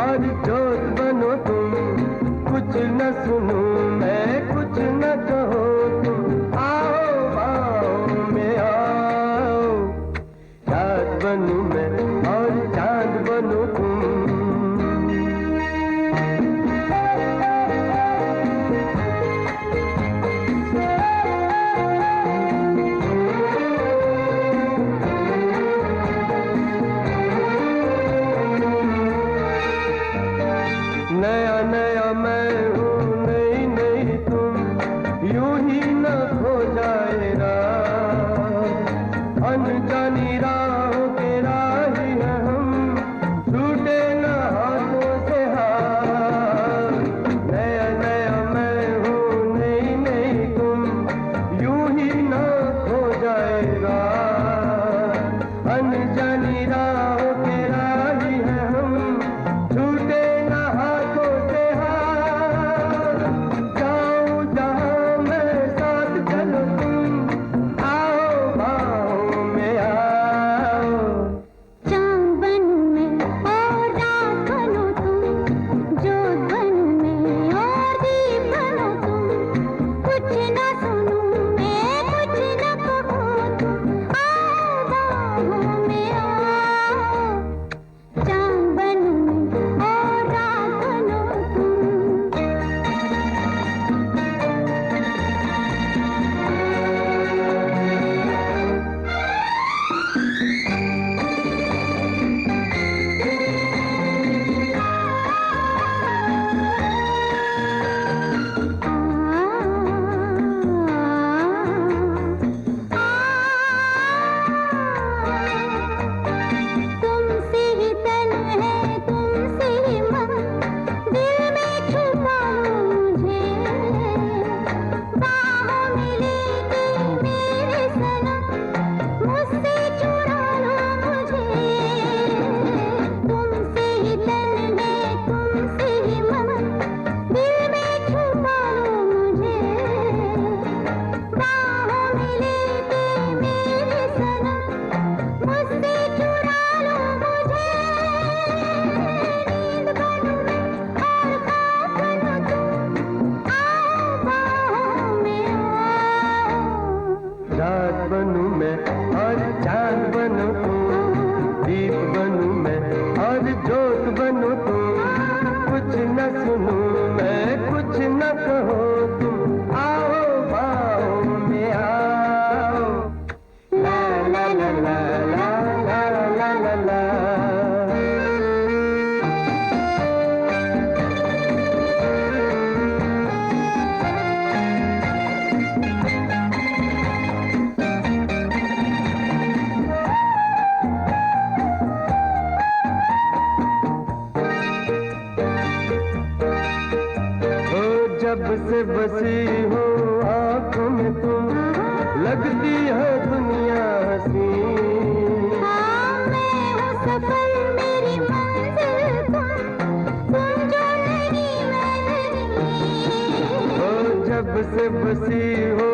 और जोत बनो तुम, कुछ न सुनूं मैं, कुछ न कहो तुम, आओ बाहों में आओ। रात बनूं मैं और चांद बनो तुम। नया नया मैं हूँ, नई नई तुम, यूं ही न खो जाए राह। अनजानी राहों के राही हैं हम, छूटे न हाथों से हाथ। नया नया मैं हूँ, नई नई तुम, यूं ही न खो जाए राह। अनजानी राहों के राही हैं हम, छूटे न हाथों से हाथ। जाऊं जहां मैं साथ चलो तुम, आओ बाहों में आओ। चांद बनूं मैं और रात बनो तुम, जोत बनूं मैं और दीप बनो तुम। कुछ न सुनूं मैं, कुछ न कहूं तुम, आओ बाहों में आओ। चांद बनूं मैं और रात बनो तुम। तुमसे ही तन है, तुमसे ही मन, दिल में छुपा लो मुझे। बाहों में लेके मेरे सनम, मुझसे चुरा लो मुझे। तुमसे ही तन है, तुमसे ही मन, दिल में छुपा लो मुझे। बाहों में लेके मेरे सनम, मुझसे चुरा लो मुझे। नींद बनूं मैं और ख्वाब बनो तुम, आओ बाहों में आओ। रात बनूं मैं और चांद बनो तुम, दीप बनूं मैं और जोत बनो तुम। कुछ न सुनूं मैं, कुछ न कहो तुम, आओ बाहों में आओ। ला ला ला ला ला ला ला ला ला। ओ जब से बसी हो आंखों में तुम, लगती है दुनिया हंसी। हाँ मैं हूँ सफल, मेरी मंजिल तुम जो नहीं मैं नहीं। ओ जब से बसी हो